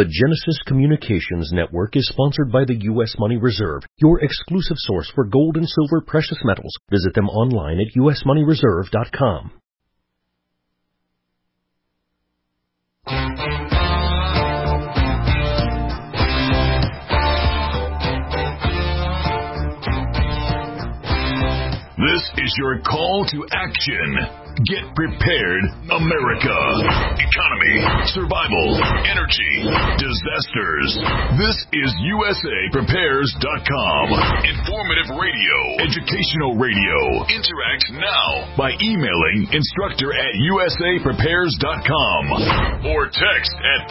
The Genesis Communications Network is sponsored by the U.S. Money Reserve, your exclusive source for gold and silver precious metals. Visit them online at usmoneyreserve.com. This is your call to action. Get prepared, America. Economy, survival, energy, disasters. This is USAPrepares.com. Informative radio, educational radio. Interact now by emailing instructor@USAPrepares.com or text at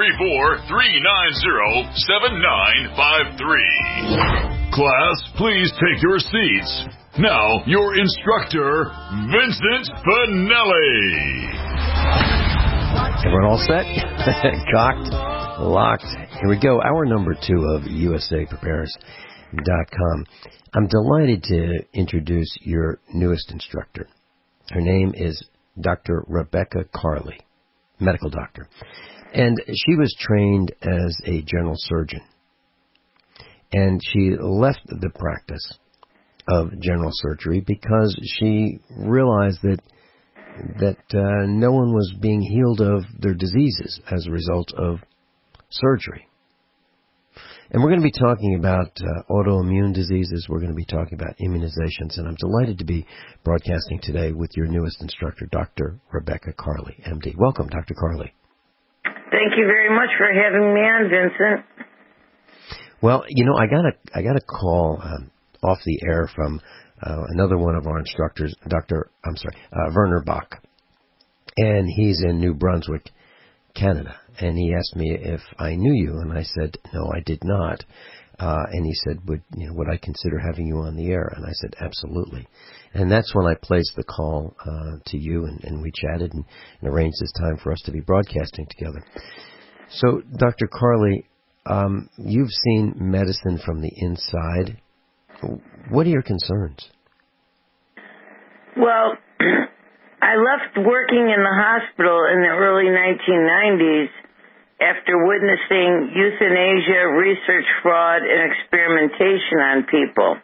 434-390-7953. Class, please take your seats. Now, your instructor, Vincent Finelli. Everyone all set? Cocked, locked. Here we go. Hour number 2 of USAPrepares.com. I'm delighted to introduce your newest instructor. Her name is Dr. Rebecca Carley, medical doctor. And she was trained as a general surgeon. And she left the practice of general surgery because she realized that no one was being healed of their diseases as a result of surgery. And we're going to be talking about autoimmune diseases. We're going to be talking about immunizations. And I'm delighted to be broadcasting today with your newest instructor, Dr. Rebecca Carley, MD. Welcome, Dr. Carley. Thank you very much for having me on, Vincent. Well, you know, I got a call off the air from another one of our instructors, Werner Bach, and he's in New Brunswick, Canada. And he asked me if I knew you, and I said no, I did not. And he said, would I consider having you on the air? And I said, absolutely. And that's when I placed the call to you, and we chatted and arranged this time for us to be broadcasting together. So, Dr. Carley, you've seen medicine from the inside. What are your concerns? Well, I left working in the hospital in the early 1990s after witnessing euthanasia, research fraud, and experimentation on people.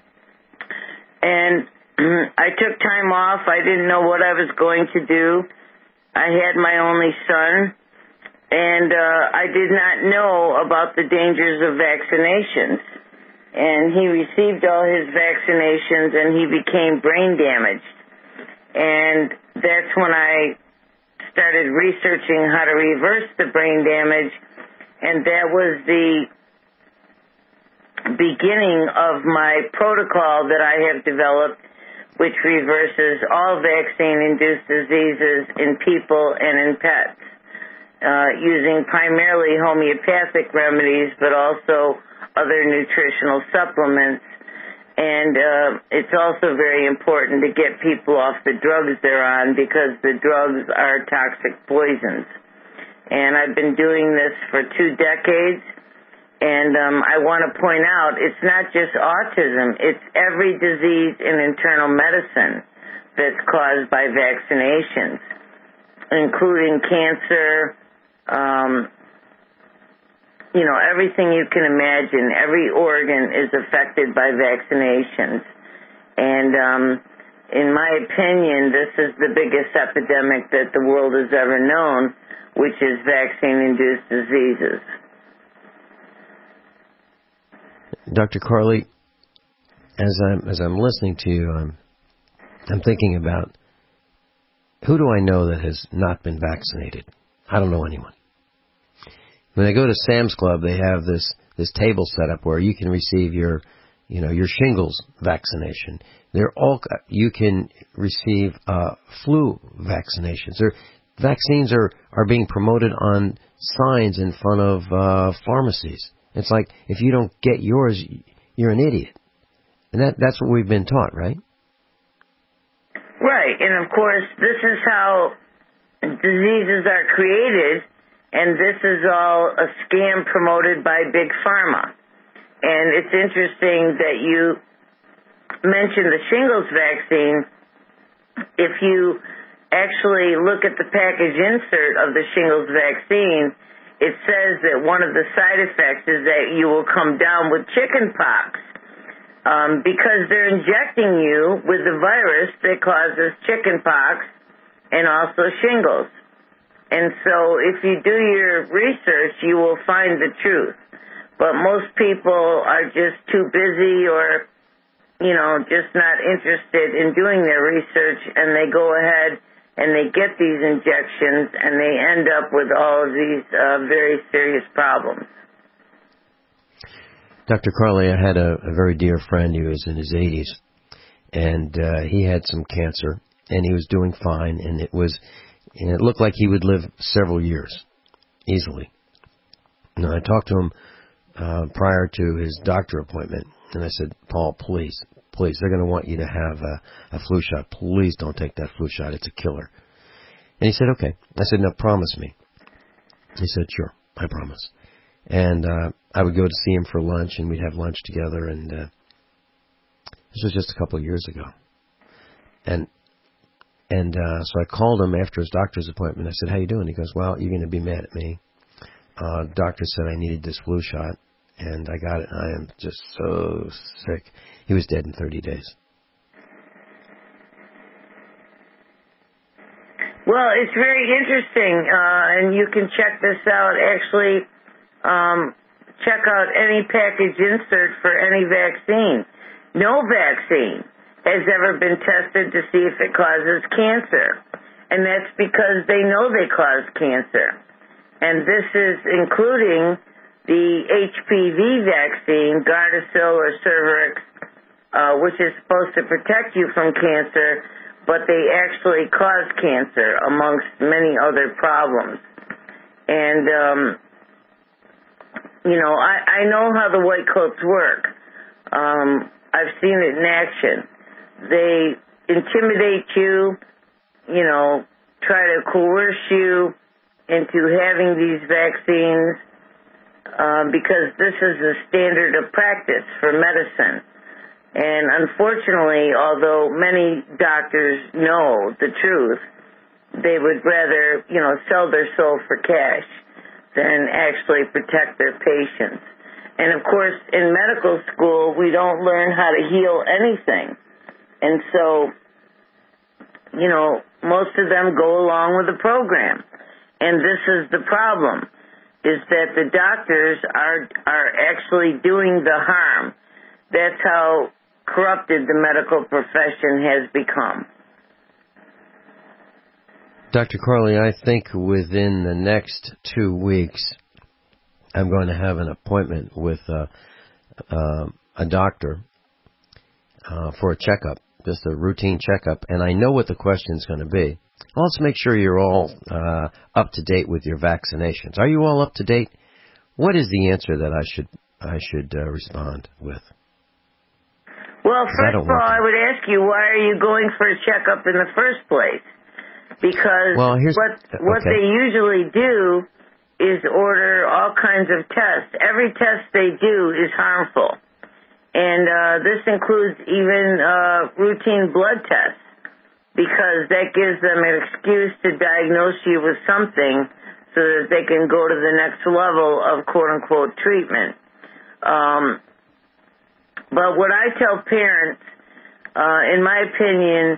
And I took time off. I didn't know what I was going to do. I had my only son, and I did not know about the dangers of vaccinations. And he received all his vaccinations, and he became brain damaged. And that's when I started researching how to reverse the brain damage, and that was the beginning of my protocol that I have developed, which reverses all vaccine-induced diseases in people and in pets, using primarily homeopathic remedies, but also other nutritional supplements. And it's also very important to get people off the drugs they're on, because the drugs are toxic poisons. And I've been doing this for 2 decades, and I want to point out it's not just autism, it's every disease in internal medicine that's caused by vaccinations, including cancer, everything you can imagine. Every organ is affected by vaccinations. And in my opinion, this is the biggest epidemic that the world has ever known, which is vaccine-induced diseases. Dr. Carley, as I'm listening to you, I'm thinking about, who do I know that has not been vaccinated? I don't know anyone. When I go to Sam's Club, they have this table set up where you can receive your shingles vaccination. You can receive flu vaccinations. Vaccines are being promoted on signs in front of pharmacies. It's like, if you don't get yours, you're an idiot. And that's what we've been taught, right? Right. And of course, this is how diseases are created. And this is all a scam promoted by Big Pharma. And it's interesting that you mentioned the shingles vaccine. If you actually look at the package insert of the shingles vaccine, it says that one of the side effects is that you will come down with chicken pox because they're injecting you with the virus that causes chicken pox and also shingles. And so if you do your research, you will find the truth. But most people are just too busy or, just not interested in doing their research, and they go ahead and they get these injections, and they end up with all of these very serious problems. Dr. Carly, I had a very dear friend. He was in his 80s, and he had some cancer, and he was doing fine, and it looked like he would live several years, easily. Now, I talked to him prior to his doctor appointment, and I said, Paul, please, they're going to want you to have a flu shot. Please don't take that flu shot. It's a killer. And he said, okay. I said, now promise me. He said, sure, I promise. And I would go to see him for lunch, and we'd have lunch together, and this was just a couple of years ago. And so I called him after his doctor's appointment. I said, how you doing? He goes, well, you're going to be mad at me. Doctor said I needed this flu shot, and I got it. I am just so sick. He was dead in 30 days. Well, it's very interesting, and you can check this out. Actually, check out any package insert for any vaccine. No vaccine has ever been tested to see if it causes cancer, and that's because they know they cause cancer. And this is including the HPV vaccine, Gardasil or Cervarix, which is supposed to protect you from cancer, but they actually cause cancer, amongst many other problems. And, I know how the white coats work. I've seen it in action. They intimidate you, try to coerce you into having these vaccines because this is the standard of practice for medicine. And unfortunately, although many doctors know the truth, they would rather, sell their soul for cash than actually protect their patients. And of course, in medical school, we don't learn how to heal anything. And so, most of them go along with the program. And this is the problem, is that the doctors are actually doing the harm. That's how corrupted the medical profession has become. Dr. Carly, I think within the next 2 weeks, I'm going to have an appointment with a doctor for a checkup, just a routine checkup, and I know what the question's going to be. Let's make sure you're all up to date with your vaccinations. Are you all up to date? What is the answer that I should respond with? Well, first of all, I would ask you, why are you going for a checkup in the first place? Because what they usually do is order all kinds of tests. Every test they do is harmful. And this includes even routine blood tests, because that gives them an excuse to diagnose you with something so that they can go to the next level of quote-unquote treatment. But what I tell parents, in my opinion,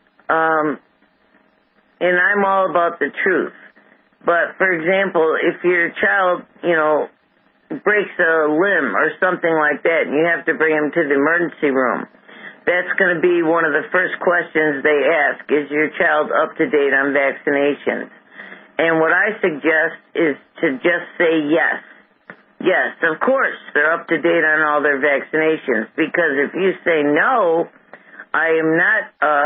and I'm all about the truth, but for example, if your child, breaks a limb or something like that, and you have to bring him to the emergency room, that's going to be one of the first questions they ask, is your child up to date on vaccinations? And what I suggest is to just say yes. Yes, of course, they're up to date on all their vaccinations, because if you say no, I am not,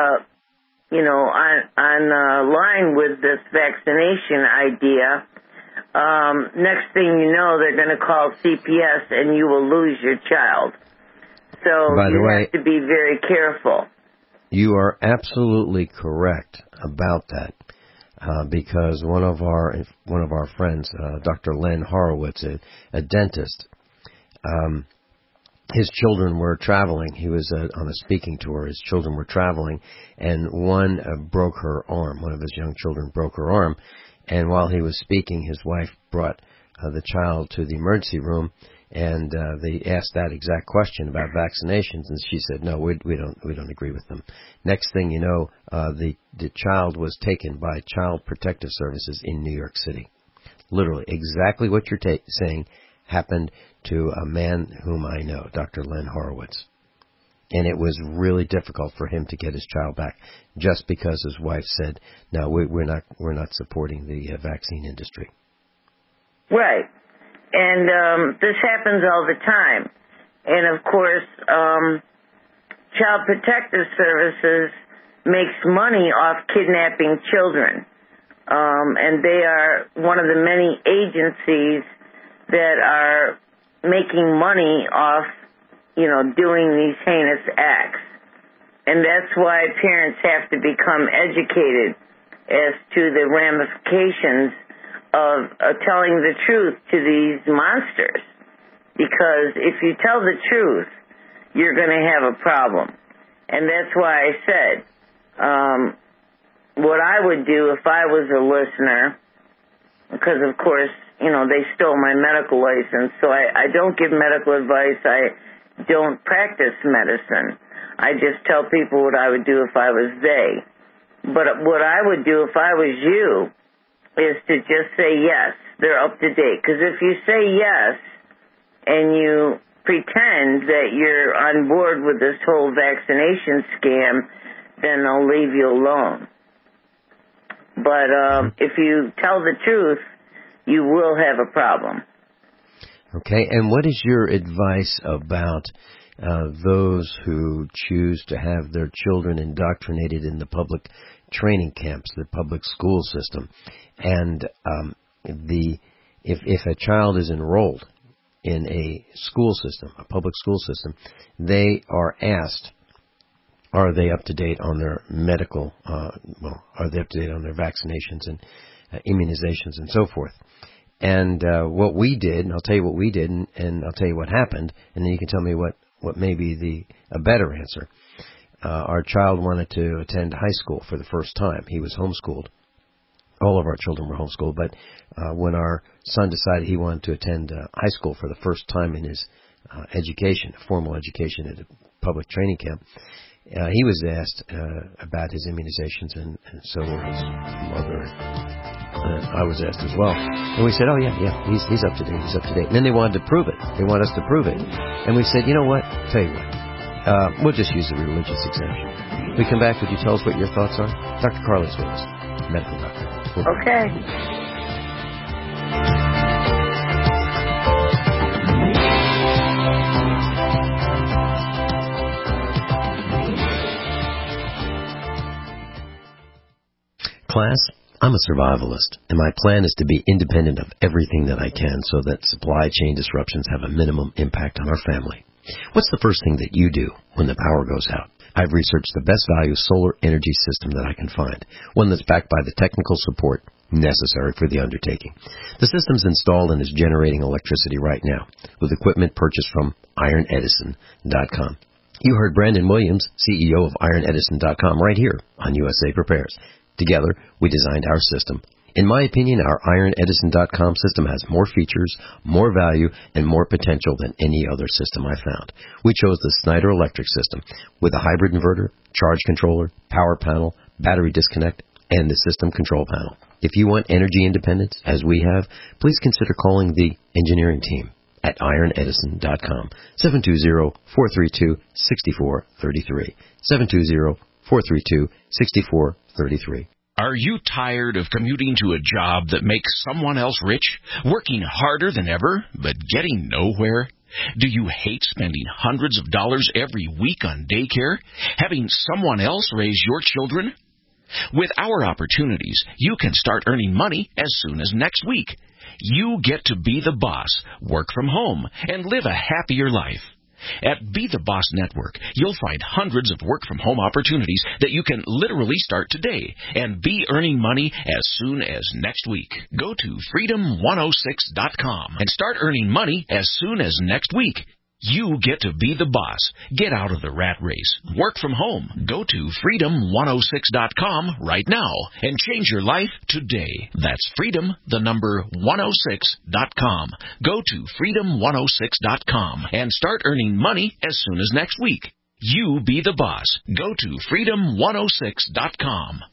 on line with this vaccination idea, next thing you know, they're going to call CPS and you will lose your child. So you have to be very careful. You are absolutely correct about that, because one of our friends, Dr. Len Horowitz, a dentist, his children were traveling. He was on a speaking tour. His children were traveling, and one broke her arm. One of his young children broke her arm, and while he was speaking, his wife brought the child to the emergency room, and they asked that exact question about vaccinations, and she said, "No, we don't agree with them." Next thing you know, the child was taken by Child Protective Services in New York City. Literally, exactly what you're saying happened to a man whom I know, Dr. Len Horowitz. And it was really difficult for him to get his child back, just because his wife said, "No, we're not supporting the vaccine industry." Right, and this happens all the time. And of course, Child Protective Services makes money off kidnapping children, and they are one of the many agencies that are making money off, doing these heinous acts. And that's why parents have to become educated as to the ramifications of telling the truth to these monsters. Because if you tell the truth, you're going to have a problem. And that's why I said, what I would do if I was a listener, because of course, they stole my medical license, so I don't give medical advice. I don't practice medicine. I just tell people what I would do if I was they. But what I would do if I was you is to just say yes, they're up to date. Because if you say yes and you pretend that you're on board with this whole vaccination scam, then they'll leave you alone. But if you tell the truth, you will have a problem. Okay, and what is your advice about those who choose to have their children indoctrinated in the public training camps, the public school system? And if a child is enrolled in a school system, a public school system, they are asked, are they up to date on their medical, are they up to date on their vaccinations and immunizations and so forth? And what we did, and I'll tell you what we did, and I'll tell you what happened, and then you can tell me what may be a better answer. Our child wanted to attend high school for the first time. He was homeschooled. All of our children were homeschooled, but when our son decided he wanted to attend high school for the first time in his education, formal education at a public training camp, he was asked about his immunizations, and so were his mother. I was asked as well. And we said, oh, yeah, he's up to date, he's up to date. And then they wanted to prove it. They want us to prove it. And we said, you know what? Tell you what. We'll just use the religious exemption. We come back, would you tell us what your thoughts are? Dr. Carly's with us, medical doctor. Okay. Class, I'm a survivalist, and my plan is to be independent of everything that I can so that supply chain disruptions have a minimum impact on our family. What's the first thing that you do when the power goes out? I've researched the best value solar energy system that I can find, one that's backed by the technical support necessary for the undertaking. The system's installed and is generating electricity right now with equipment purchased from IronEdison.com. You heard Brandon Williams, CEO of IronEdison.com, right here on USA Prepares. Together, we designed our system. In my opinion, our IronEdison.com system has more features, more value, and more potential than any other system I found. We chose the Snyder Electric system with a hybrid inverter, charge controller, power panel, battery disconnect, and the system control panel. If you want energy independence, as we have, please consider calling the engineering team at IronEdison.com, 720-432-6433, 720-432-6433. Are you tired of commuting to a job that makes someone else rich, working harder than ever, but getting nowhere? Do you hate spending hundreds of dollars every week on daycare, having someone else raise your children? With our opportunities, you can start earning money as soon as next week. You get to be the boss, work from home, and live a happier life. At Be the Boss Network, you'll find hundreds of work-from-home opportunities that you can literally start today and be earning money as soon as next week. Go to freedom106.com and start earning money as soon as next week. You get to be the boss. Get out of the rat race. Work from home. Go to freedom106.com right now and change your life today. That's freedom, the number 106.com. Go to freedom106.com and start earning money as soon as next week. You be the boss. Go to freedom106.com.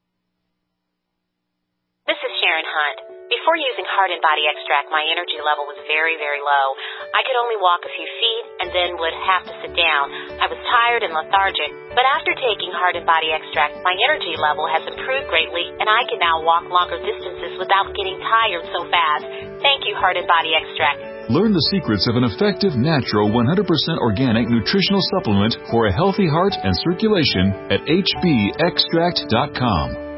This is Sharon Hunt. Before using Heart and Body Extract, my energy level was very, very low. I could only walk a few feet and then would have to sit down. I was tired and lethargic. But after taking Heart and Body Extract, my energy level has improved greatly, and I can now walk longer distances without getting tired so fast. Thank you, Heart and Body Extract. Learn the secrets of an effective, natural, 100% organic nutritional supplement for a healthy heart and circulation at hbextract.com.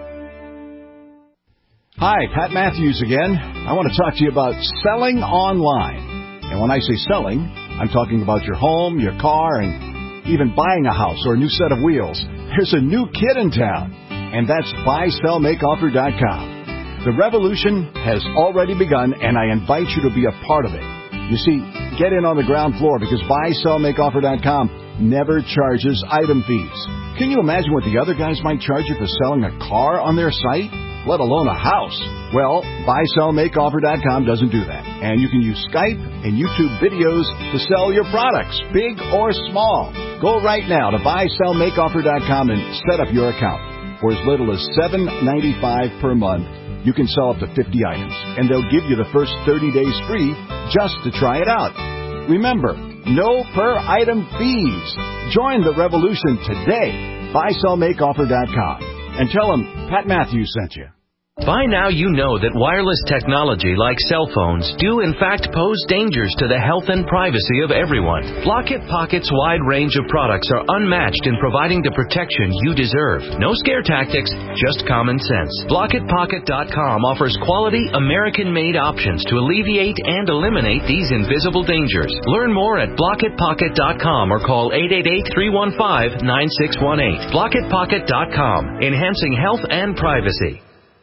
Hi, Pat Matthews again. I want to talk to you about selling online. And when I say selling, I'm talking about your home, your car, and even buying a house or a new set of wheels. There's a new kid in town, and that's buysellmakeoffer.com. The revolution has already begun, and I invite you to be a part of it. You see, get in on the ground floor because buysellmakeoffer.com never charges item fees. Can you imagine what the other guys might charge you for selling a car on their site? Let alone a house. Well, buysellmakeoffer.com doesn't do that. And you can use Skype and YouTube videos to sell your products, big or small. Go right now to buysellmakeoffer.com and set up your account. For as little as $7.95 per month, you can sell up to 50 items. And they'll give you the first 30 days free just to try it out. Remember, no per item fees. Join the revolution today. buysellmakeoffer.com. And tell them Pat Matthews sent you. By now you know that wireless technology like cell phones do in fact pose dangers to the health and privacy of everyone. Blockit Pocket's wide range of products are unmatched in providing the protection you deserve. No scare tactics, just common sense. BlockitPocket.com offers quality American-made options to alleviate and eliminate these invisible dangers. Learn more at BlockitPocket.com or call 888-315-9618. BlockitPocket.com, enhancing health and privacy.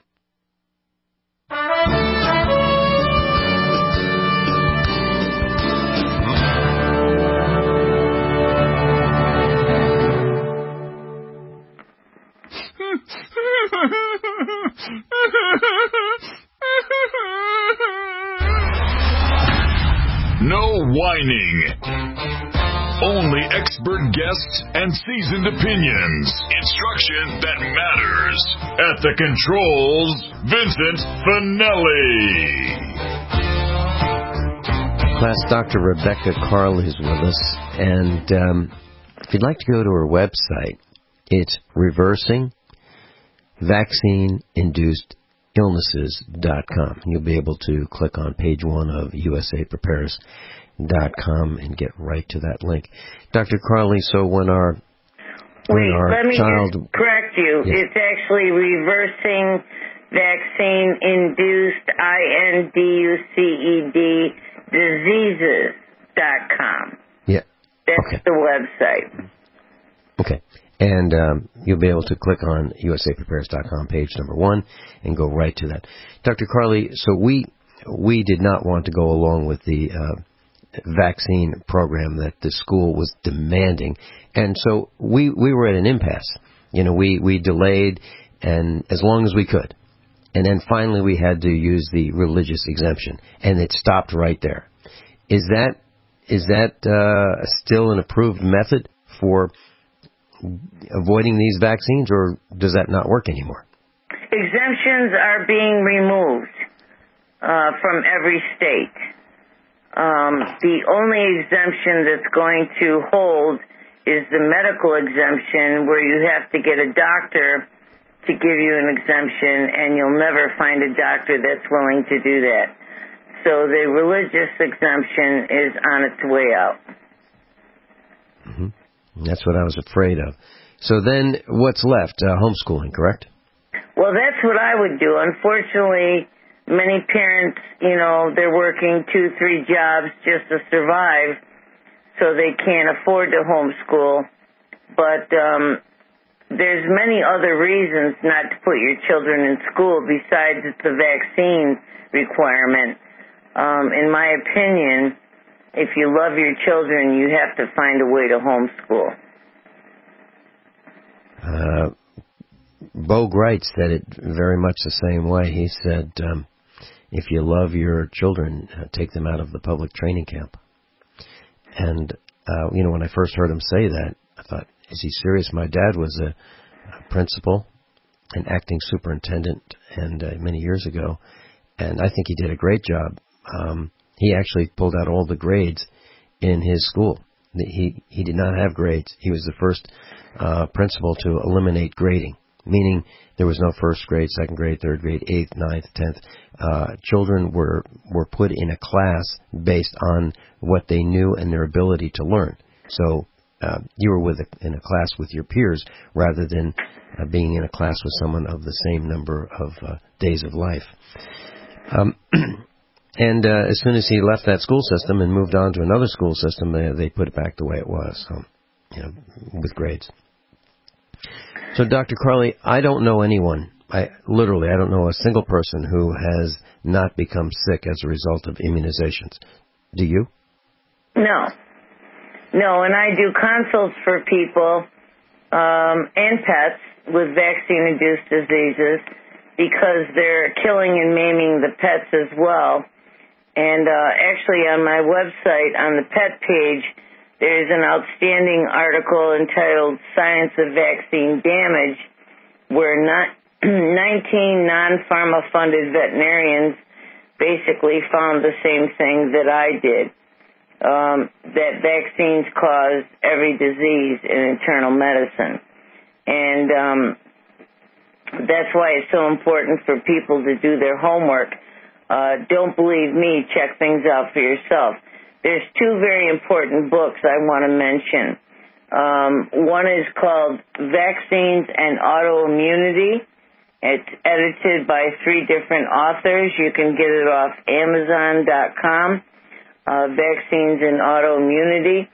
No whining. Only expert guests and seasoned opinions. Instruction that matters. At the controls, Vincent Finelli. Class, Dr. Rebecca Carley is with us. And if you'd like to go to her website, it's reversingvaccineinducedillnesses.com. You'll be able to click on page 1 of usaprepares.com and get right to that link. Dr. Carley, so when our let me child... just correct you. Yeah. It's actually reversing vaccine-induced, INDUCED, diseases.com. Yeah. That's the website. Okay. And you'll be able to click on usaprepares.com, page number 1, and go right to that. Dr. Carley, so we did not want to go along with the vaccine program that the school was demanding. And so we were at an impasse. You know, we delayed and as long as we could. And then finally we had to use the religious exemption. And it stopped right there. Is that still an approved method for avoiding these vaccines, or does that not work anymore? Exemptions are being removed from every state. The only exemption that's going to hold is the medical exemption, where you have to get a doctor to give you an exemption, and you'll never find a doctor that's willing to do that. So the religious exemption is on its way out. Mm-hmm. That's what I was afraid of. So then what's left? Homeschooling, correct? Well, that's what I would do. Unfortunately, many parents, they're working 2-3 jobs just to survive, so they can't afford to homeschool. But there's many other reasons not to put your children in school besides the vaccine requirement. In my opinion, if you love your children, you have to find a way to homeschool. Bo Greit said it very much the same way. He said, if you love your children, take them out of the public training camp. And, when I first heard him say that, I thought, is he serious? My dad was a principal, an acting superintendent, and many years ago, and I think he did a great job. He actually pulled out all the grades in his school. He did not have grades. He was the first principal to eliminate grading, meaning there was no first grade, second grade, third grade, 8th, 9th, 10th. Children were put in a class based on what they knew and their ability to learn. So you were in a class with your peers rather than being in a class with someone of the same number of days of life. And as soon as he left that school system and moved on to another school system, they put it back the way it was, with grades. So, Dr. Carley, I don't know anyone, I don't know a single person who has not become sick as a result of immunizations. Do you? No, and I do consults for people and pets with vaccine-induced diseases because they're killing and maiming the pets as well. And actually on my website, on the pet page, there's an outstanding article entitled Science of Vaccine Damage, where 19 non-pharma-funded veterinarians basically found the same thing that I did, that vaccines cause every disease in internal medicine. And that's why it's so important for people to do their homework. Don't believe me, check things out for yourself. There's two very important books I want to mention. One is called Vaccines and Autoimmunity. It's edited by 3 different authors. You can get it off Amazon.com, Vaccines and Autoimmunity.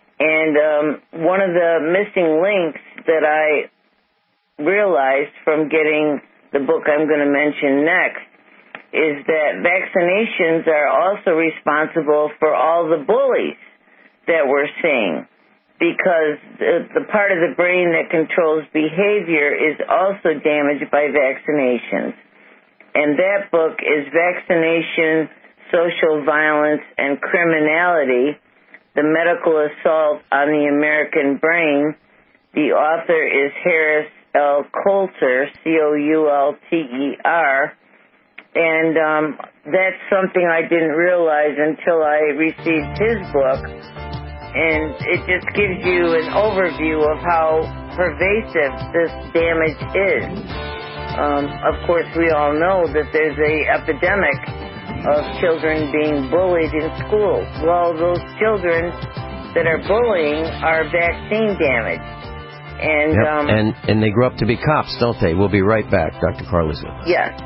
And one of the missing links that I realized from getting the book I'm going to mention next is that vaccinations are also responsible for all the bullies that we're seeing, because the part of the brain that controls behavior is also damaged by vaccinations. And that book is Vaccination, Social Violence, and Criminality, The Medical Assault on the American Brain. The author is Harris L. Coulter, Coulter. And that's something I didn't realize until I received his book. And it just gives you an overview of how pervasive this damage is. Of course, we all know that there's an epidemic of children being bullied in schools. Well, those children that are bullying are vaccine damaged. And, yep. And they grow up to be cops, don't they? We'll be right back. Dr. Carley's with us. Yes.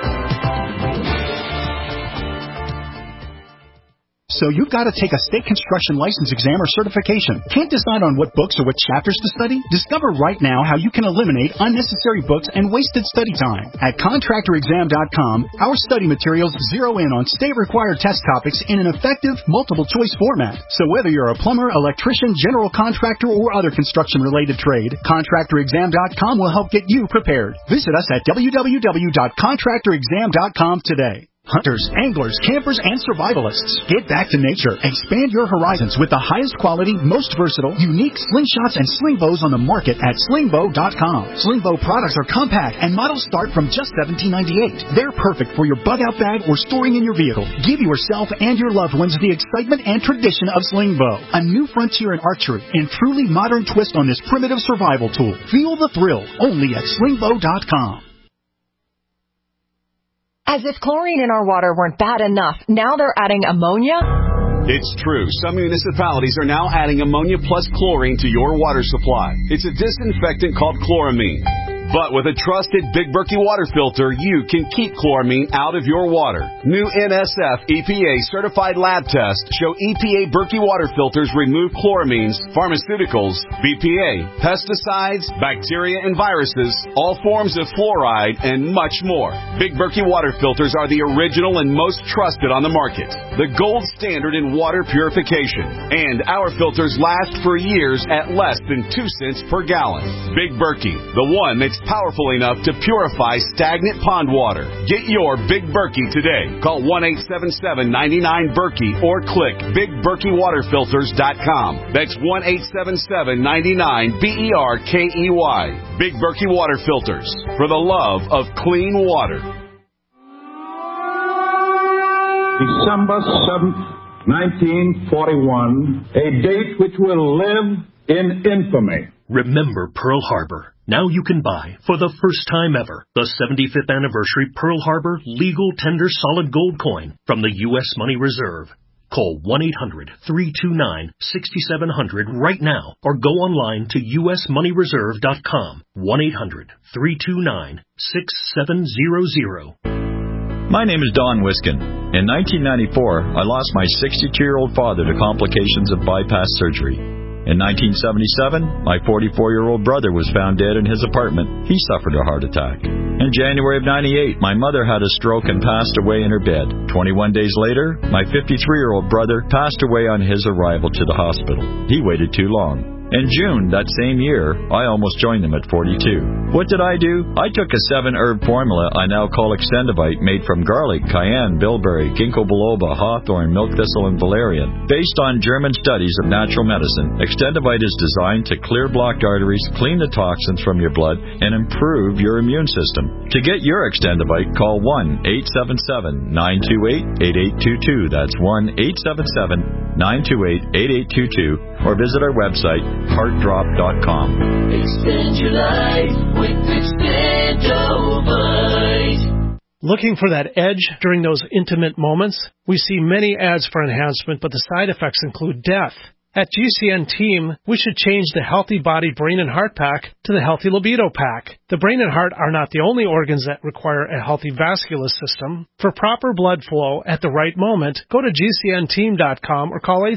So you've got to take a state construction license exam or certification. Can't decide on what books or what chapters to study? Discover right now how you can eliminate unnecessary books and wasted study time. At ContractorExam.com, our study materials zero in on state-required test topics in an effective, multiple-choice format. So whether you're a plumber, electrician, general contractor, or other construction-related trade, ContractorExam.com will help get you prepared. Visit us at www.ContractorExam.com today. Hunters, anglers, campers, and survivalists. Get back to nature. Expand your horizons with the highest quality, most versatile, unique slingshots and sling bows on the market at slingbow.com. Sling bow products are compact and models start from just $17.98. They're perfect for your bug-out bag or storing in your vehicle. Give yourself and your loved ones the excitement and tradition of sling bow. A new frontier in archery and truly modern twist on this primitive survival tool. Feel the thrill only at slingbow.com. As if chlorine in our water weren't bad enough, now they're adding ammonia? It's true. Some municipalities are now adding ammonia plus chlorine to your water supply. It's a disinfectant called chloramine. But with a trusted Big Berkey water filter, you can keep chloramine out of your water. New NSF EPA certified lab tests show EPA Berkey water filters remove chloramines, pharmaceuticals, BPA, pesticides, bacteria and viruses, all forms of fluoride, and much more. Big Berkey water filters are the original and most trusted on the market. The gold standard in water purification. And our filters last for years at less than 2 cents per gallon. Big Berkey, the one that's powerful enough to purify stagnant pond water. Get your Big Berkey today. Call 1-877-99-BERKEY or click BigBerkeyWaterFilters.com. That's 1-877-99-BERKEY. Big Berkey Water Filters, for the love of clean water. December 7th, 1941, a date which will live in infamy. Remember Pearl Harbor. Now you can buy, for the first time ever, the 75th anniversary Pearl Harbor legal tender solid gold coin from the U.S. Money Reserve. Call 1-800-329-6700 right now or go online to usmoneyreserve.com. 1-800-329-6700. My name is Don Wiskin. In 1994, I lost my 62-year-old father to complications of bypass surgery. In 1977, my 44-year-old brother was found dead in his apartment. He suffered a heart attack. In January of 98, my mother had a stroke and passed away in her bed. 21 days later, my 53-year-old brother passed away on his arrival to the hospital. He waited too long. In June that same year, I almost joined them at 42. What did I do? I took a 7-herb formula I now call Extendivite, made from garlic, cayenne, bilberry, ginkgo biloba, hawthorn, milk thistle, and valerian. Based on German studies of natural medicine, Extendivite is designed to clear blocked arteries, clean the toxins from your blood, and improve your immune system. To get your Extendivite, call 1-877-928-8822. That's 1-877-928-8822. Or visit our website, heartdrop.com. Extend your life with Extendovite. Looking for that edge during those intimate moments? We see many ads for enhancement, but the side effects include death. At GCN Team, we should change the Healthy Body, Brain, and Heart Pack to the Healthy Libido Pack. The brain and heart are not the only organs that require a healthy vascular system. For proper blood flow at the right moment, go to GCNteam.com or call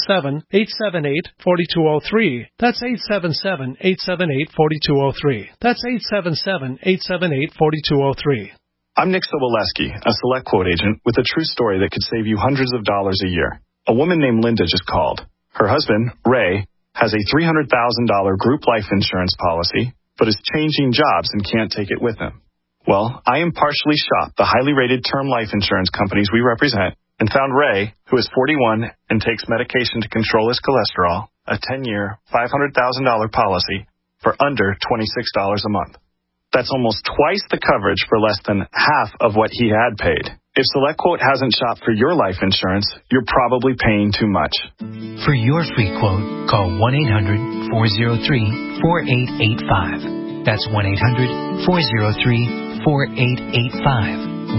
877-878-4203. That's 877-878-4203. That's 877-878-4203. I'm Nick Soboleski, a Select Quote agent with a true story that could save you hundreds of dollars a year. A woman named Linda just called. Her husband, Ray, has a $300,000 group life insurance policy, but is changing jobs and can't take it with him. Well, I impartially shopped the highly rated term life insurance companies we represent and found Ray, who is 41 and takes medication to control his cholesterol, a 10-year, $500,000 policy for under $26 a month. That's almost twice the coverage for less than half of what he had paid. If SelectQuote hasn't shopped for your life insurance, you're probably paying too much. For your free quote, call 1-800-403-4885. That's 1-800-403-4885.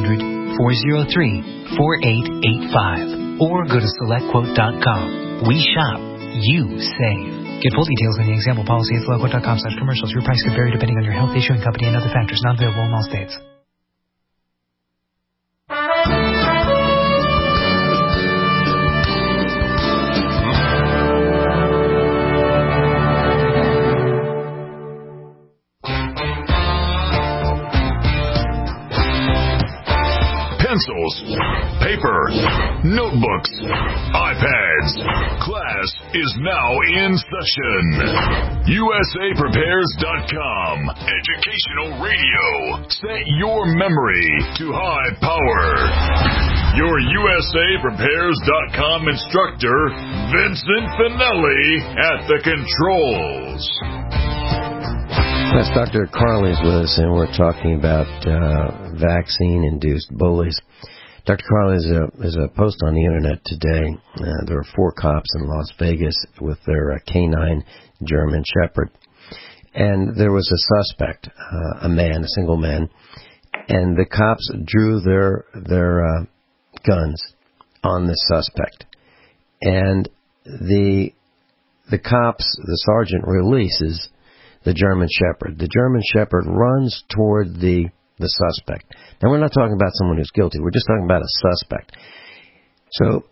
1-800-403-4885. Or go to SelectQuote.com. We shop. You save. Get full details in the example policy at SelectQuote.com/commercials. Your price could vary depending on your health, issuing company, and other factors. Not available in all states. Pencils, paper, notebooks, iPads. Class is now in session. USAPrepares.com. Educational radio. Set your memory to high power. Your USAPrepares.com instructor, Vincent Finelli, at the controls. Yes, Dr. Carley is with us, and we're talking about vaccine-induced bullies. Dr. Carley is a post on the internet today. There are 4 cops in Las Vegas with their canine German Shepherd. And there was a suspect, a single man, and the cops drew their guns on the suspect. And the cops, the sergeant releases the German Shepherd. The German Shepherd runs toward the suspect. Now, we're not talking about someone who's guilty. We're just talking about a suspect. So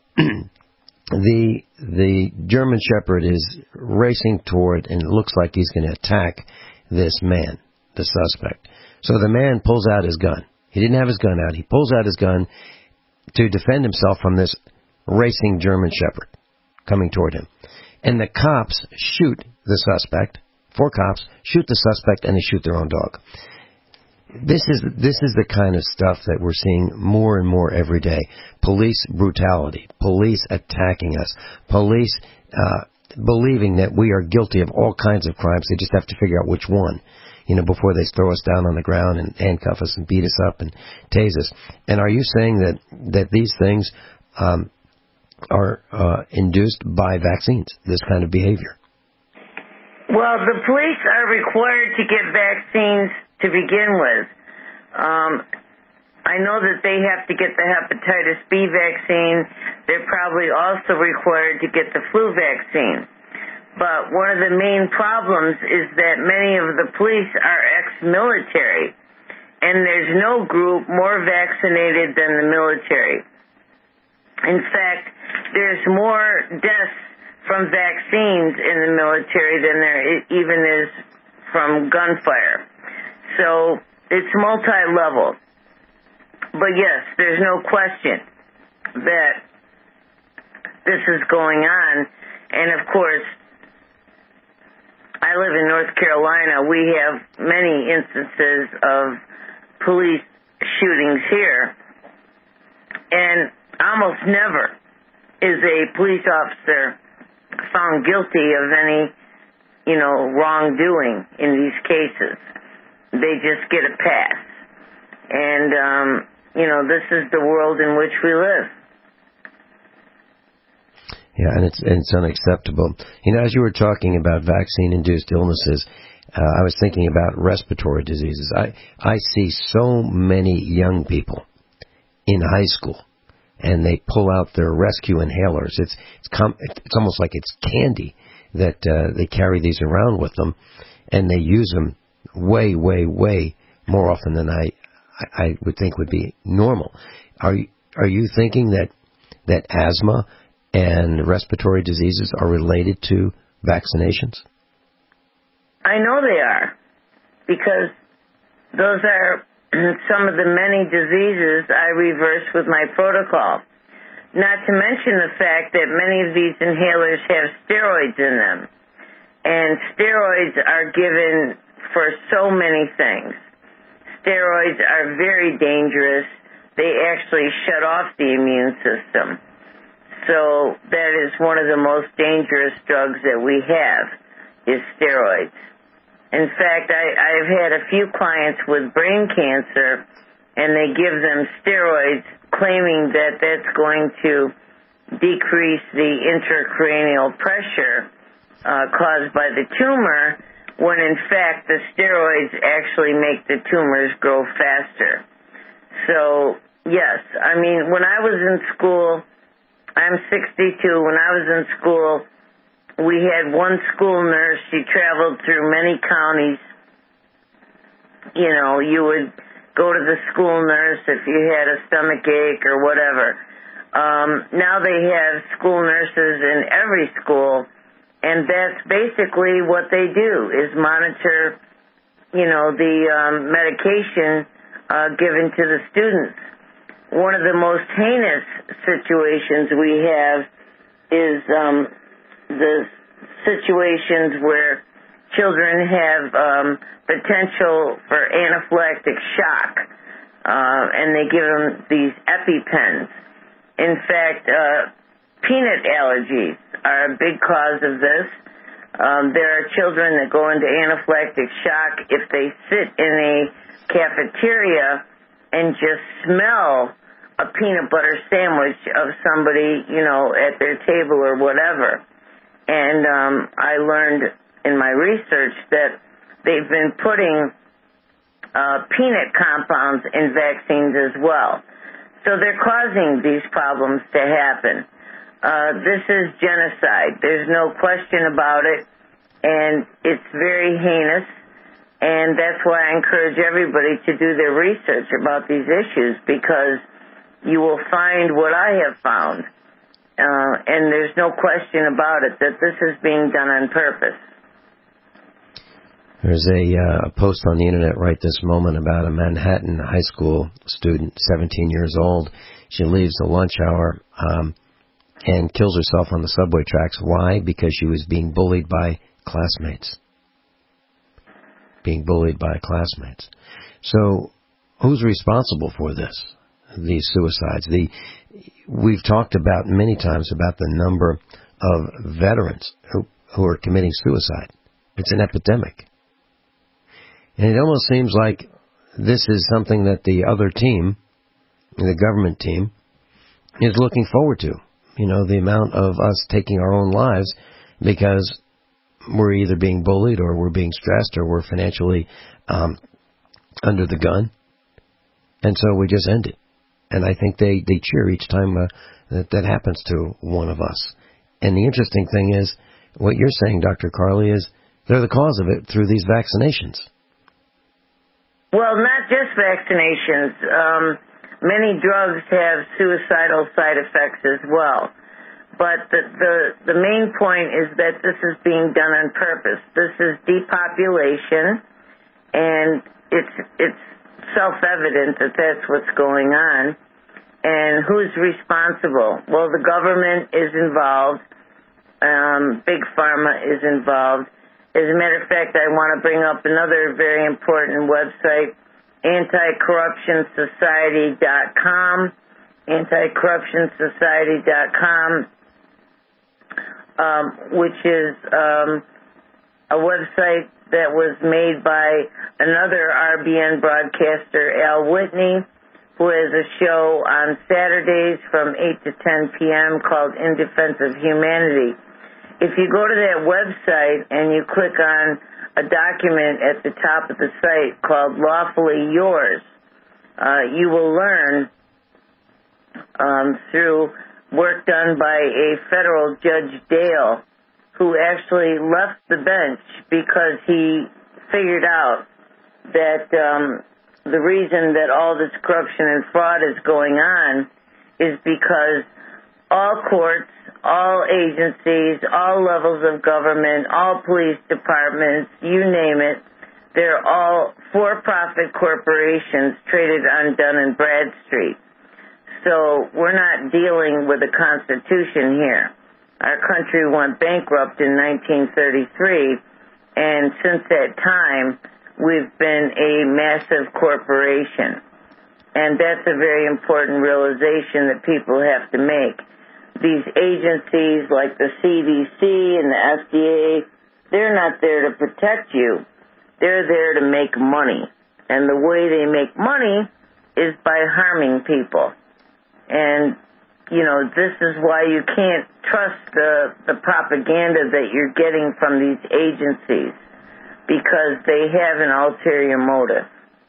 the German Shepherd is racing toward, and it looks like he's going to attack this man, the suspect. So the man pulls out his gun. He didn't have his gun out. He pulls out his gun to defend himself from this racing German Shepherd coming toward him. And the cops shoot the suspect. 4 cops shoot the suspect, and they shoot their own dog. This is the kind of stuff that we're seeing more and more every day. Police brutality, police attacking us, police believing that we are guilty of all kinds of crimes. They just have to figure out which one, before they throw us down on the ground and handcuff us and beat us up and tase us. And are you saying that these things are induced by vaccines, this kind of behavior? Well, the police are required to get vaccines to begin with. I know that they have to get the hepatitis B vaccine. They're probably also required to get the flu vaccine. But one of the main problems is that many of the police are ex-military, and there's no group more vaccinated than the military. In fact, there's more deaths from vaccines in the military than there even is from gunfire. So it's multi-level. But yes, there's no question that this is going on. And of course, I live in North Carolina. We have many instances of police shootings here. And almost never is a police officer found guilty of any, wrongdoing in these cases. They just get a pass. And, this is the world in which we live. Yeah, and it's unacceptable. As you were talking about vaccine-induced illnesses, I was thinking about respiratory diseases. I see so many young people in high school, and they pull out their rescue inhalers. It's almost like it's candy that they carry these around with them, and they use them way, way, way more often than I would think would be normal. Are you thinking that asthma and respiratory diseases are related to vaccinations? I know they are, because those are some of the many diseases I reverse with my protocol. Not to mention the fact that many of these inhalers have steroids in them. And steroids are given for so many things. Steroids are very dangerous. They actually shut off the immune system. So that is one of the most dangerous drugs that we have, is steroids. In fact, I've had a few clients with brain cancer, and they give them steroids, claiming that that's going to decrease the intracranial pressure caused by the tumor, when in fact the steroids actually make the tumors grow faster. So, yes, when I was in school, I'm 62, when I was in school, we had one school nurse. She traveled through many counties. You would go to the school nurse if you had a stomach ache or whatever. Now they have school nurses in every school, and that's basically what they do, is monitor, the medication given to the students. One of the most heinous situations we have is the situations where children have potential for anaphylactic shock, and they give them these EpiPens. In fact, peanut allergies are a big cause of this. There are children that go into anaphylactic shock if they sit in a cafeteria and just smell a peanut butter sandwich of somebody, at their table or whatever. And I learned in my research that they've been putting peanut compounds in vaccines as well. So they're causing these problems to happen. This is genocide. There's no question about it. and it's very heinous, and that's why I encourage everybody to do their research about these issues, because you will find what I have found, and there's no question about it that this is being done on purpose. There's a post on the internet right this moment about a Manhattan high school student, 17 years old. She leaves the lunch hour and kills herself on the subway tracks. Why? Because she was being bullied by classmates. So who's responsible for this? These suicides. We've talked about many times about the number of veterans who are committing suicide. It's an epidemic. And it almost seems like this is something that the other team, the government team, is looking forward to. You know, the amount of us taking our own lives because we're either being bullied or we're being stressed or we're financially under the gun. And so we just end it. And I think they cheer each time that happens to one of us. And the interesting thing is, what you're saying, Dr. Carley, is they're the cause of it through these vaccinations. Well, not just vaccinations. Many drugs have suicidal side effects as well. But the main point is that this is being done on purpose. This is depopulation, and it's self-evident that that's what's going on. And who's responsible? Well, the government is involved. Big Pharma is involved. As a matter of fact, I want to bring up another very important website, anticorruptionsociety.com, anticorruptionsociety.com, which is a website that was made by another RBN broadcaster, Al Whitney, who has a show on Saturdays from 8 to 10 p.m. called In Defense of Humanity. If you go to that website and you click on a document at the top of the site called Lawfully Yours, you will learn through work done by a federal Judge Dale, who actually left the bench because he figured out that the reason that all this corruption and fraud is going on is because all courts, all agencies, all levels of government, all police departments, you name it, they're all for-profit corporations traded on Dun & Bradstreet. So we're not dealing with a constitution here. Our country went bankrupt in 1933, and since that time, we've been a massive corporation. And that's a very important realization that people have to make. These agencies like the CDC and the FDA, they're not there to protect you. They're there to make money. And the way they make money is by harming people. And, you know, this is why you can't trust the propaganda that you're getting from these agencies, because they have an ulterior motive.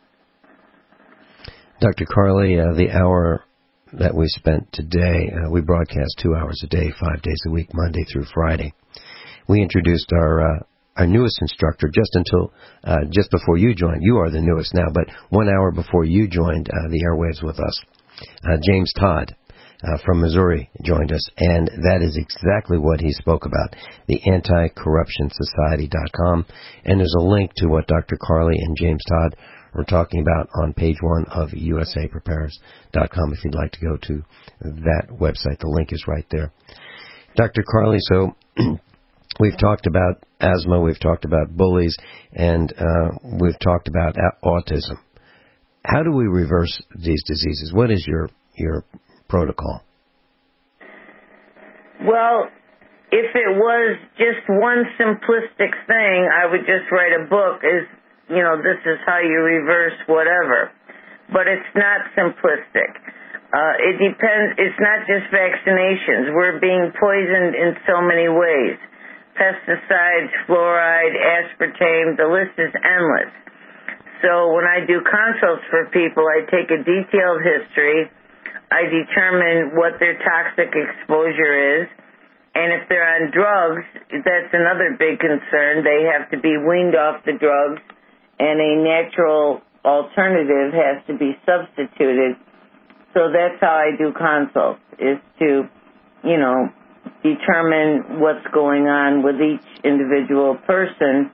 Dr. Carley, the hour that we spent today, we broadcast 2 hours a day, 5 days a week, Monday through Friday. We introduced our newest instructor just before you joined. You are the newest now, but 1 hour before you joined the airwaves with us. James Todd from Missouri joined us, and that is exactly what he spoke about, the anticorruptionsociety.com. And there's a link to what Dr. Carley and James Todd were talking about on page 1 of usaprepares.com if you'd like to go to that website. The link is right there. Dr. Carley, so we've talked about asthma, we've talked about bullies, and we've talked about autism. How do we reverse these diseases? What is your protocol? Well, if it was just one simplistic thing, I would just write a book this is how you reverse whatever. But it's not simplistic. It depends. It's not just vaccinations. We're being poisoned in so many ways. Pesticides, fluoride, aspartame, the list is endless. So when I do consults for people, I take a detailed history. I determine what their toxic exposure is, And if they're on drugs, that's another big concern. They have to be weaned off the drugs, and a natural alternative has to be substituted. So that's how I do consults, is to, determine what's going on with each individual person.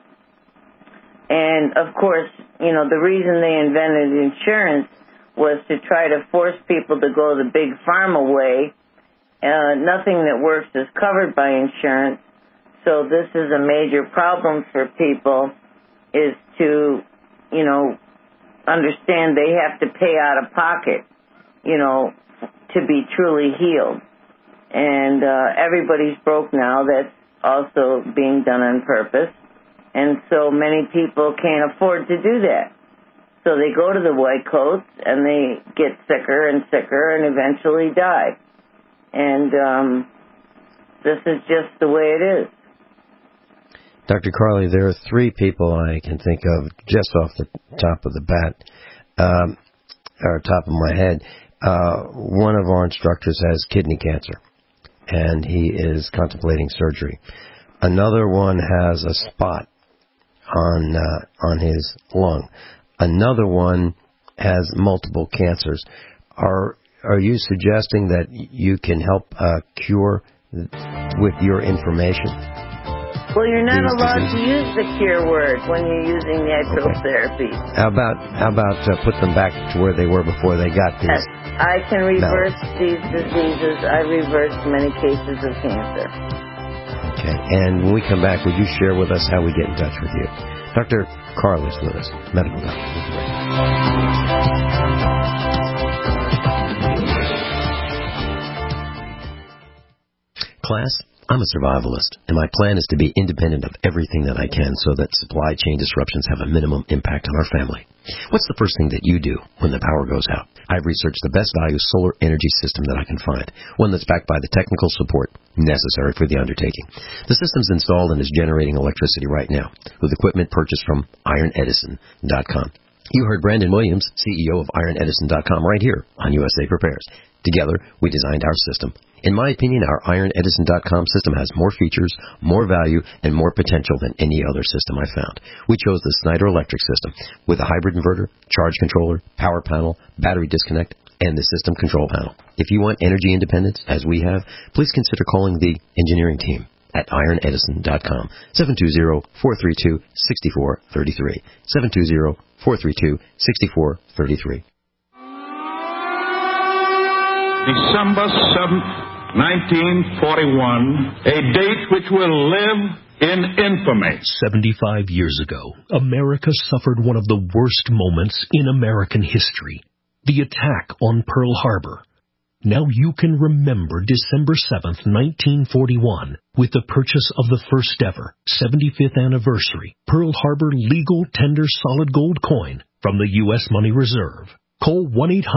And, of course, the reason they invented insurance was to try to force people to go the big pharma way. Nothing that works is covered by insurance. So this is a major problem for people, is to, understand they have to pay out of pocket, to be truly healed. And everybody's broke now. That's also being done on purpose. And so many people can't afford to do that. So they go to the white coats and they get sicker and sicker and eventually die. And this is just the way it is. Dr. Carley, there are 3 people I can think of just off the top of the bat, or top of my head. One of our instructors has kidney cancer, and he is contemplating surgery. Another one has a spot on his lung. Another one has multiple cancers. Are you suggesting that you can help cure with your information? Well, you're not allowed to use the cure word when you're using natural therapy. How about put them back to where they were before they got these? I can reverse these diseases. I reversed many cases of cancer. Okay, and when we come back, would you share with us how we get in touch with you? Dr. Carley's with us, medical doctor. Class, I'm a survivalist, and my plan is to be independent of everything that I can so that supply chain disruptions have a minimum impact on our family. What's the first thing that you do when the power goes out? I've researched the best value solar energy system that I can find, one that's backed by the technical support necessary for the undertaking. The system's installed and is generating electricity right now with equipment purchased from IronEdison.com. You heard Brandon Williams, CEO of IronEdison.com, right here on USA Prepares. Together, we designed our system. In my opinion, our IronEdison.com system has more features, more value, and more potential than any other system I found. We chose the Snyder Electric system with a hybrid inverter, charge controller, power panel, battery disconnect, and the system control panel. If you want energy independence, as we have, please consider calling the engineering team at IronEdison.com, 720-432-6433, 720-432-6433. December 7th, 1941, a date which will live in infamy. 75 years ago, America suffered one of the worst moments in American history, the attack on Pearl Harbor. Now you can remember December 7th, 1941, with the purchase of the first ever 75th anniversary Pearl Harbor legal tender solid gold coin from the U.S. Money Reserve. Call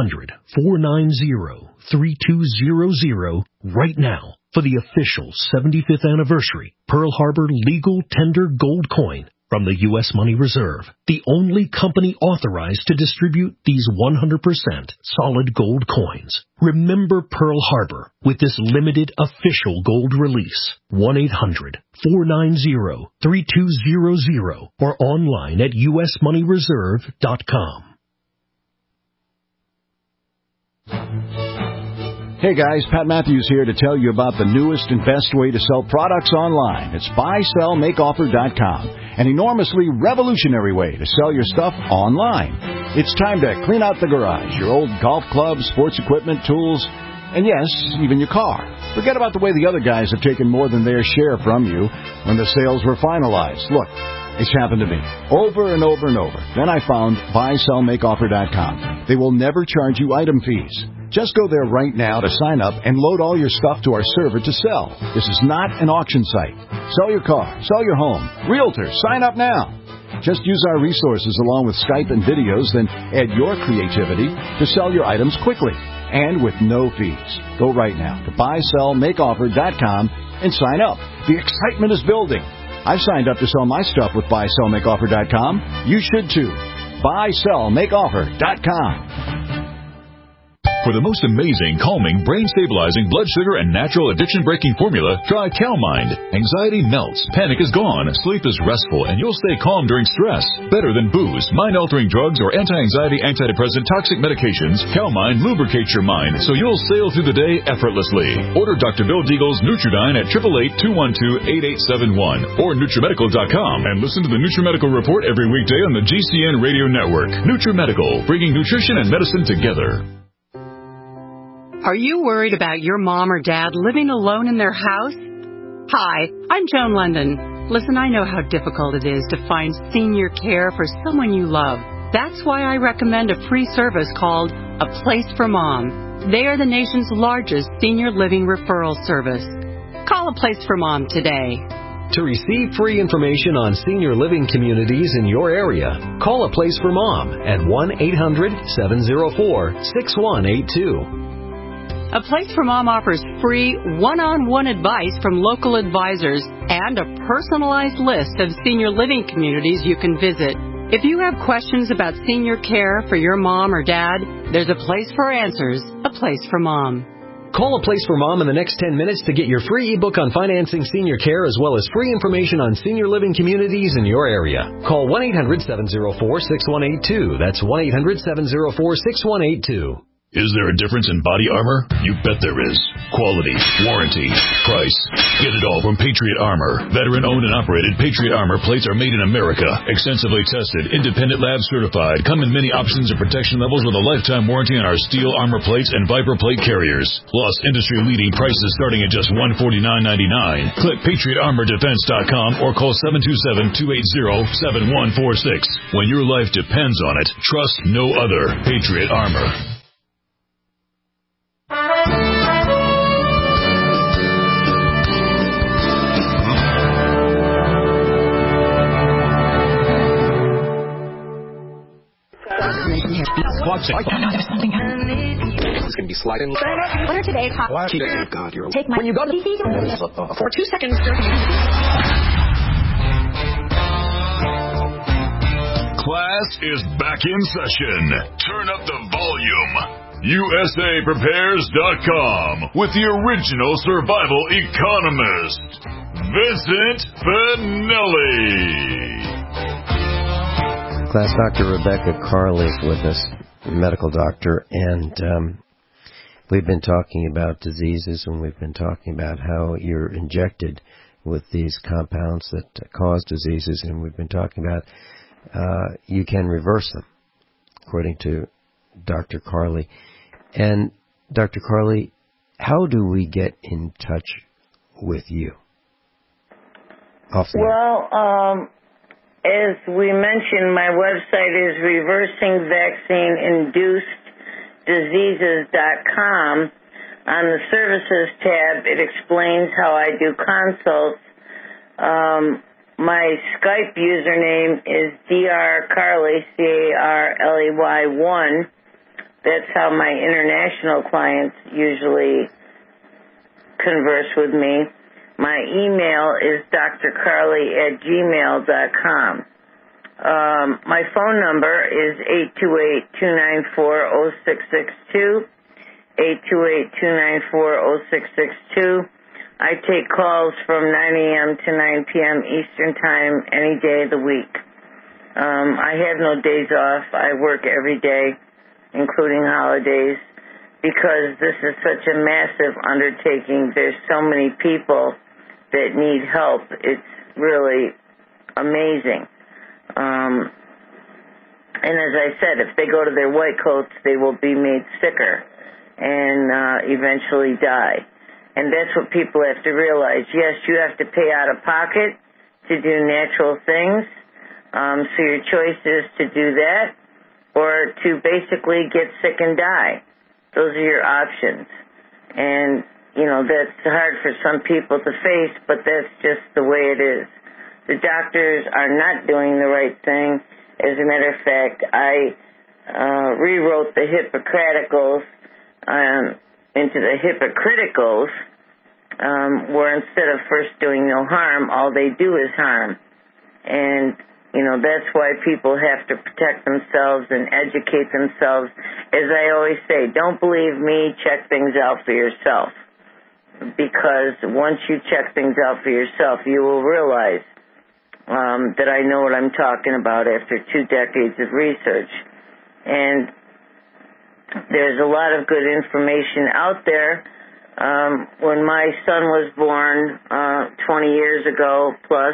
1-800-490-3200 right now for the official 75th anniversary Pearl Harbor legal tender gold coin from the U.S. Money Reserve, the only company authorized to distribute these 100% solid gold coins. Remember Pearl Harbor with this limited official gold release. 1-800-490-3200 or online at usmoneyreserve.com. Hey guys, Pat Matthews here to tell you about the newest and best way to sell products online. It's buysellmakeoffer.com, an enormously revolutionary way to sell your stuff online. It's time to clean out the garage, your old golf clubs, sports equipment, tools, and yes, even your car. Forget about the way the other guys have taken more than their share from you when the sales were finalized. Look, it's happened to me over and over and over. Then I found buysellmakeoffer.com. They will never charge you item fees. Just go there right now to sign up and load all your stuff to our server to sell. This is not an auction site. Sell your car, sell your home. Realtors, sign up now. Just use our resources along with Skype and videos, then add your creativity to sell your items quickly and with no fees. Go right now to buysellmakeoffer.com and sign up. The excitement is building. I've signed up to sell my stuff with buysellmakeoffer.com. You should too. buysellmakeoffer.com. For the most amazing, calming, brain-stabilizing, blood sugar, and natural addiction-breaking formula, try CalMind. Anxiety melts, panic is gone, sleep is restful, and you'll stay calm during stress. Better than booze, mind-altering drugs, or anti-anxiety, antidepressant, toxic medications, CalMind lubricates your mind so you'll sail through the day effortlessly. Order Dr. Bill Deagle's Nutridyne at 888-212-8871 or NutriMedical.com and listen to the NutriMedical Report every weekday on the GCN Radio Network. NutriMedical, bringing nutrition and medicine together. Are you worried about your mom or dad living alone in their house? Hi, I'm Joan London. Listen, I know how difficult it is to find senior care for someone you love. That's why I recommend a free service called A Place for Mom. They are the nation's largest senior living referral service. Call A Place for Mom today. To receive free information on senior living communities in your area, call A Place for Mom at 1-800-704-6182. A Place for Mom offers free one-on-one advice from local advisors and a personalized list of senior living communities you can visit. If you have questions about senior care for your mom or dad, there's a place for answers, A Place for Mom. Call A Place for Mom in the next 10 minutes to get your free ebook on financing senior care as well as free information on senior living communities in your area. Call 1-800-704-6182. That's 1-800-704-6182. Is there a difference in body armor? You bet there is. Quality, warranty, price. Get it all from Patriot Armor. Veteran-owned and operated Patriot Armor plates are made in America. Extensively tested, independent lab certified. Come in many options and protection levels with a lifetime warranty on our steel armor plates and Viper plate carriers. Plus, industry-leading prices starting at just $149.99. Click PatriotArmorDefense.com or call 727-280-7146. When your life depends on it, trust no other. Patriot Armor. There's something it's going to be sliding. Winner today. God, you're take my. When you got for 2 seconds. Class is back in session. Turn up the volume. USAPrepares.com with the original survival economist, Vincent Finelli. Class Dr. Rebecca Carley is with us, medical doctor, and we've been talking about diseases, and we've been talking about how you're injected with these compounds that cause diseases, and we've been talking about you can reverse them, according to Dr. Carley. And Dr. Carley, how do we get in touch with you? Well, as we mentioned, my website is reversingvaccineinduceddiseases.com. On the services tab, it explains how I do consults. My Skype username is drcarley, CARLEY1. That's how my international clients usually converse with me. My email is drcarley@gmail.com. My phone number is 828-294-0662, 828-294-0662. I take calls from 9 a.m. to 9 p.m. Eastern Time any day of the week. I have no days off. I work every day, including holidays, because this is such a massive undertaking. There's so many people that need help. It's really amazing. And as I said, if they go to their white coats, they will be made sicker and eventually die. And that's what people have to realize. Yes, you have to pay out of pocket to do natural things. So your choice is to do that or to basically get sick and die. Those are your options. And, you know, that's hard for some people to face, but that's just the way it is. The doctors are not doing the right thing. As a matter of fact, I rewrote the Hippocraticals into the Hypocriticals, where instead of first doing no harm, all they do is harm. And That's why people have to protect themselves and educate themselves. As I always say, don't believe me, check things out for yourself. Because once you check things out for yourself, you will realize that I know what I'm talking about after 2 decades of research. And there's a lot of good information out there. When my son was born 20 years ago plus,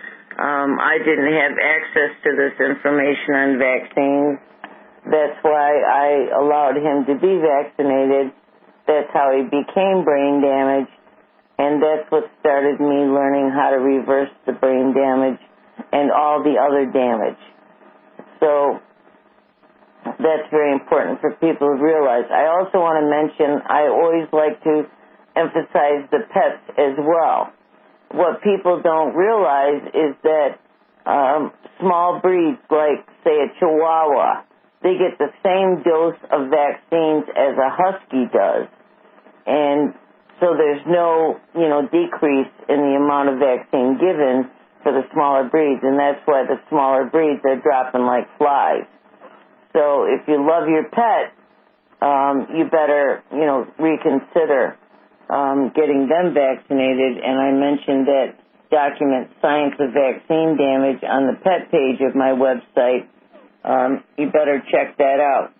I didn't have access to this information on vaccines. That's why I allowed him to be vaccinated. That's how he became brain damaged. And that's what started me learning how to reverse the brain damage and all the other damage. So that's very important for people to realize. I also want to mention, I always like to emphasize the pets as well. What people don't realize is that small breeds like, say, a Chihuahua, they get the same dose of vaccines as a Husky does. And so there's no, decrease in the amount of vaccine given for the smaller breeds, and that's why the smaller breeds are dropping like flies. So if you love your pet, you better, reconsider getting them vaccinated. And I mentioned that document Science of Vaccine Damage on the pet page of my website. You better check that out.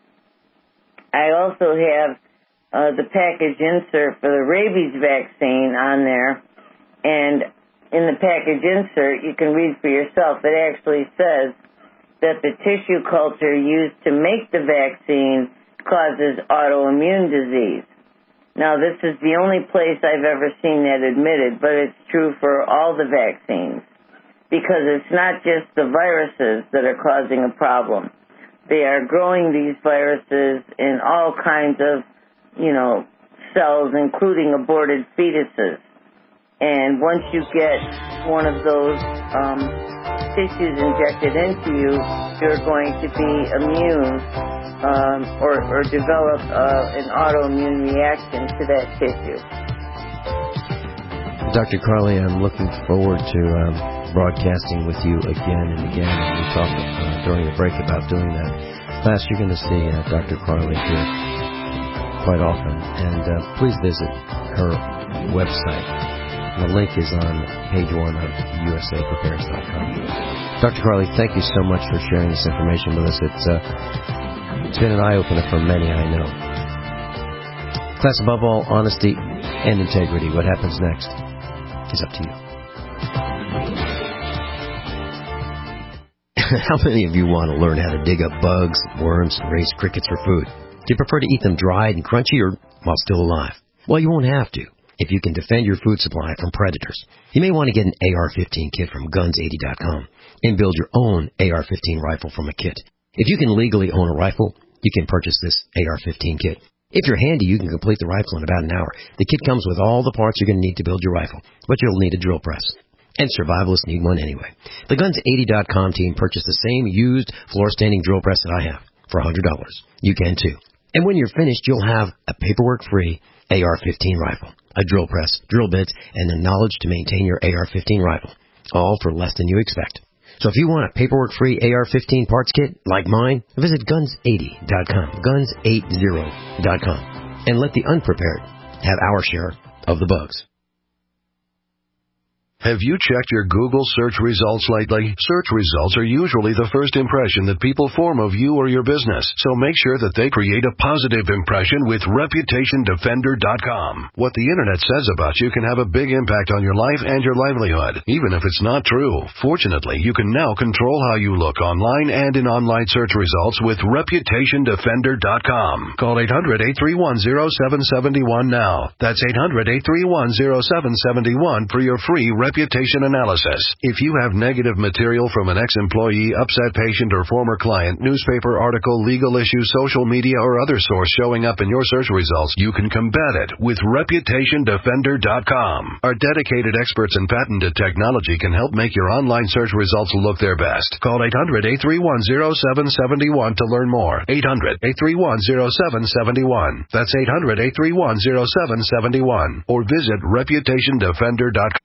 I also have the package insert for the rabies vaccine on there. And in the package insert, you can read for yourself. It actually says that the tissue culture used to make the vaccine causes autoimmune disease. Now, this is the only place I've ever seen that admitted, but it's true for all the vaccines, because it's not just the viruses that are causing a problem. They are growing these viruses in all kinds of, cells, including aborted fetuses. And once you get one of those tissues injected into you, you're going to be immune or develop an autoimmune reaction to that tissue. Dr. Carly, I'm looking forward to broadcasting with you again and again. And we talked during the break about doing that. Last, you're going to see Dr. Carly here quite often. And please visit her website. The link is on page 1 of usaprepares.com. Dr. Carly, thank you so much for sharing this information with us. It's been an eye-opener for many, I know. Class, above all, honesty and integrity. What happens next is up to you. How many of you want to learn how to dig up bugs, worms, and raise crickets for food? Do you prefer to eat them dried and crunchy or while still alive? Well, you won't have to if you can defend your food supply from predators. You may want to get an AR-15 kit from Guns80.com and build your own AR-15 rifle from a kit. If you can legally own a rifle, you can purchase this AR-15 kit. If you're handy, you can complete the rifle in about an hour. The kit comes with all the parts you're going to need to build your rifle, but you'll need a drill press. And survivalists need one anyway. The Guns80.com team purchased the same used floor-standing drill press that I have for $100. You can too. And when you're finished, you'll have a paperwork-free AR-15 rifle, a drill press, drill bits, and the knowledge to maintain your AR-15 rifle, all for less than you expect. So if you want a paperwork-free AR-15 parts kit like mine, visit Guns80.com, Guns80.com, and let the unprepared have our share of the bugs. Have you checked your Google search results lately? Search results are usually the first impression that people form of you or your business, so make sure that they create a positive impression with ReputationDefender.com. What the Internet says about you can have a big impact on your life and your livelihood, even if it's not true. Fortunately, you can now control how you look online and in online search results with ReputationDefender.com. Call 800-831-0771 now. That's 800-831-0771 for your free reputation analysis. If you have negative material from an ex-employee, upset patient, or former client, newspaper article, legal issue, social media, or other source showing up in your search results, you can combat it with ReputationDefender.com. Our dedicated experts in patented technology can help make your online search results look their best. Call 800-831-0771 to learn more. 800-831-0771. That's 800-831-0771. Or visit ReputationDefender.com.